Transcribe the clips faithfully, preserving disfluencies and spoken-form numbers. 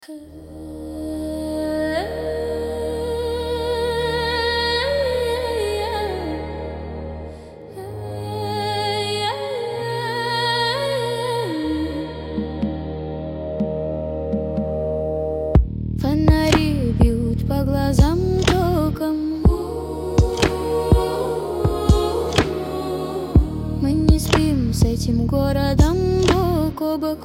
Фонари бьют по глазам током. Мы не спим с этим городом бок о бок.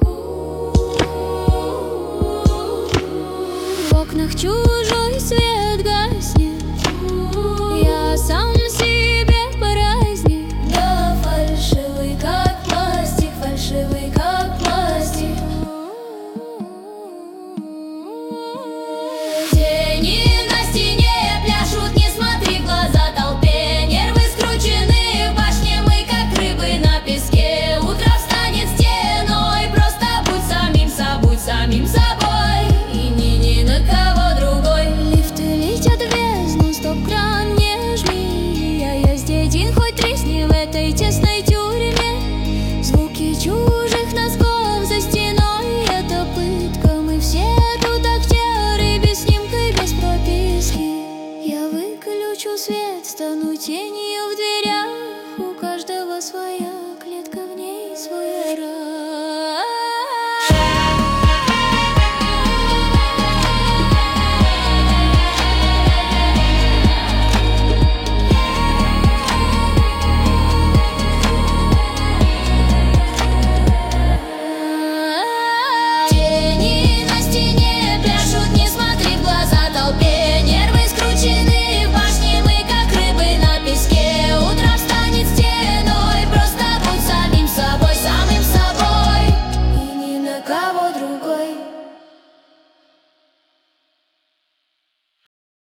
В окнах чужой свет гаснет. Я сам себе поразней. Да, фальшивый как пластик, фальшивый как пластик. Тени на стене пляшут, не смотри в глаза толпе. Нервы скручены в башне, мы как рыбы на песке. Утро встанет стеной, просто будь самим собой, самим собой. И ни, ни на кого другой. Лифты летят в бездну, стоп-кран не жми. Я есть один, хоть тресни в этой тесной тюрьме. Звуки чужих носков за стеной — это пытка. Мы все тут актеры, без снимка и без прописки. Я выключу свет, стану тенью.